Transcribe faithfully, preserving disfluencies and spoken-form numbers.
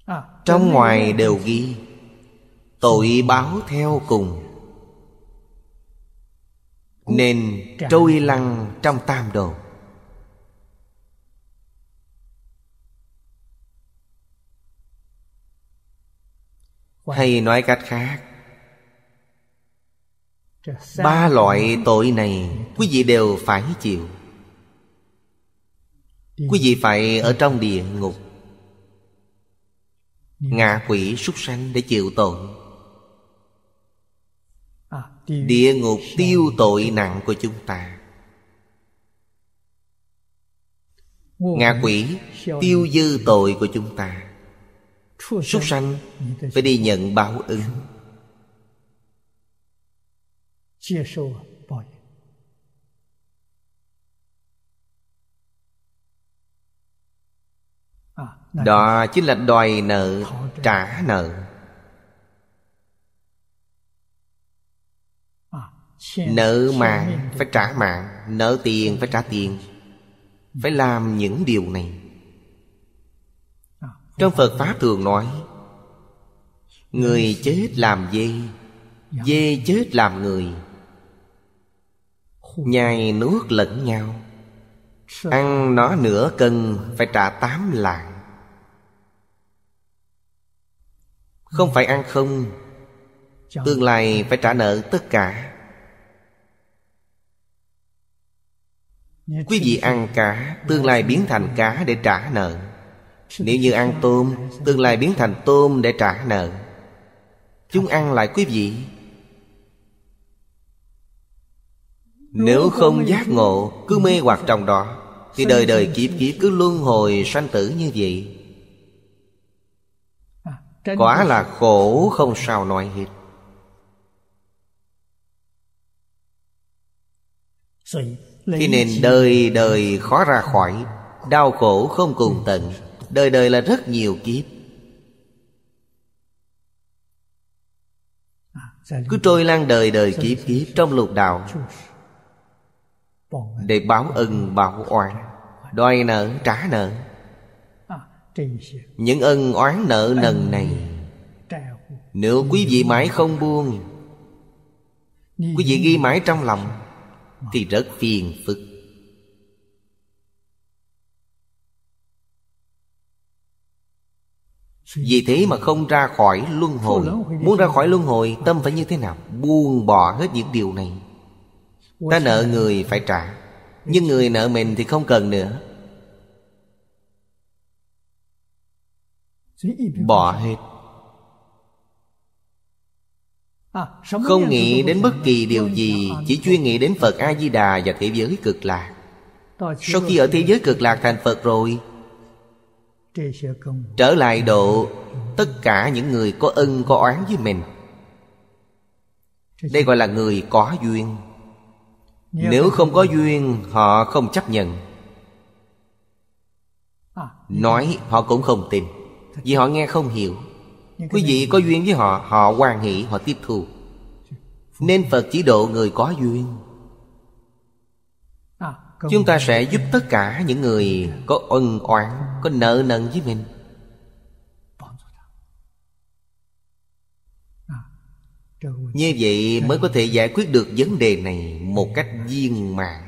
trong ngoài đều ghi tội báo theo cùng, nên trôi lăn trong tam đồ. Hay nói cách khác, ba loại tội này quý vị đều phải chịu. Quý vị phải ở trong địa ngục, ngạ quỷ súc sanh để chịu tội. Địa ngục tiêu tội nặng của chúng ta, ngạ quỷ tiêu dư tội của chúng ta. Súc sanh phải đi nhận báo ứng. Đó chính là đòi nợ trả nợ. Nợ mạng phải trả mạng, nợ tiền phải trả tiền. Phải làm những điều này. Trong Phật Pháp thường nói, người chết làm dê, dê chết làm người, nhai nuốt lẫn nhau. Ăn nó nửa cân phải trả tám lạng. Không phải ăn không, tương lai phải trả nợ tất cả. Quý vị ăn cá, tương lai biến thành cá để trả nợ. Nếu như ăn tôm, tương lai biến thành tôm để trả nợ. Chúng ăn lại quý vị. Nếu không giác ngộ, cứ mê hoặc trong đó, thì đời đời kiếp kiếp cứ luân hồi sanh tử như vậy. Quả là khổ không sao nói hết. Thế nên đời đời khó ra khỏi, đau khổ không cùng tận. Đời đời là rất nhiều kiếp, cứ trôi lăn đời đời kiếp kiếp trong lục đạo, để báo ân báo oán, đòi nợ trả nợ. Những ân oán nợ nần này, nếu quý vị mãi không buông, quý vị ghi mãi trong lòng, thì rất phiền phức. Vì thế mà không ra khỏi luân hồi. Muốn ra khỏi luân hồi, tâm phải như thế nào? Buông bỏ hết những điều này. Ta nợ người phải trả, nhưng người nợ mình thì không cần nữa. Bỏ hết. Không nghĩ đến bất kỳ điều gì, chỉ chuyên nghĩ đến Phật A-di-đà và thế giới cực lạc. Sau khi ở thế giới cực lạc thành Phật rồi, trở lại độ tất cả những người có ân có oán với mình. Đây gọi là người có duyên. Nếu không có duyên, họ không chấp nhận. Nói họ cũng không tin, vì họ nghe không hiểu. Quý vị có duyên với họ, họ hoan hỷ, họ tiếp thu. Nên Phật chỉ độ người có duyên. Chúng ta sẽ giúp tất cả những người có ân oán, có nợ nần với mình. Như vậy mới có thể giải quyết được vấn đề này một cách viên mãn.